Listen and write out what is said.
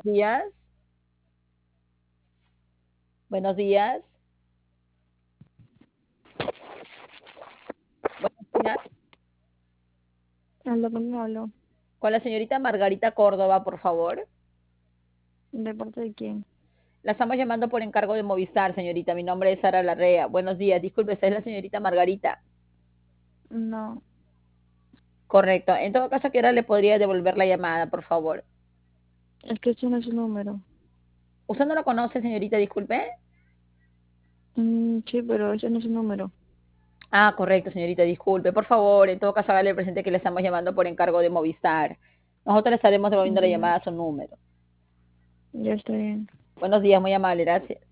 días. Buenos días. Buenos días. Habla con hablo. Con la señorita Margarita Córdoba, por favor. ¿De parte de quién? La estamos llamando por encargo de Movistar, señorita. Mi nombre es Sara Larrea. Buenos días. Disculpe, ¿esta es la señorita Margarita? No, Correcto. En todo caso, ¿a qué hora le podría devolver la llamada, por favor? es que este no es su número. ¿Usted no lo conoce, señorita? Disculpe. Sí, pero ese no es su número. Ah, correcto, señorita. Disculpe. Por favor, en todo caso, hágale presente que le estamos llamando por encargo de Movistar. Nosotros le estaremos devolviendo la Ya, llamada a su número. ya está bien. Buenos días, muy amable. Gracias.